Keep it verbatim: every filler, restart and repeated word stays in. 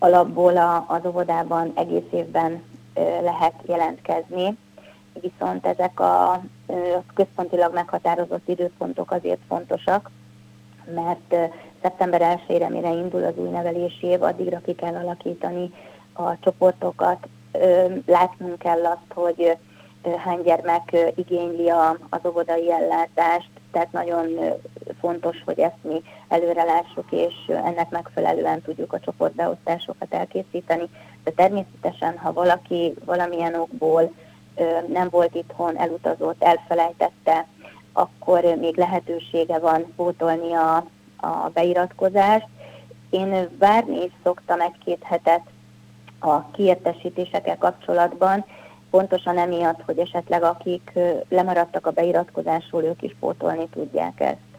alapból a, az óvodában egész évben lehet jelentkezni, viszont ezek a központilag meghatározott időpontok azért fontosak, mert szeptember elsejére, mire indul az új nevelési év, addigra ki kell alakítani a csoportokat, látnunk kell azt, hogy hány gyermek igényli az óvodai ellátást, tehát nagyon fontos, hogy ezt mi előre lássuk, és ennek megfelelően tudjuk a csoportbeosztásokat elkészíteni. De természetesen, ha valaki valamilyen okból nem volt itthon, elutazott, elfelejtette, akkor még lehetősége van pótolni a, a beiratkozást. Én várni is szoktam egy-két hetet a kiértesítésekkel kapcsolatban, pontosan emiatt, hogy esetleg akik lemaradtak a beiratkozásról, ők is pótolni tudják ezt.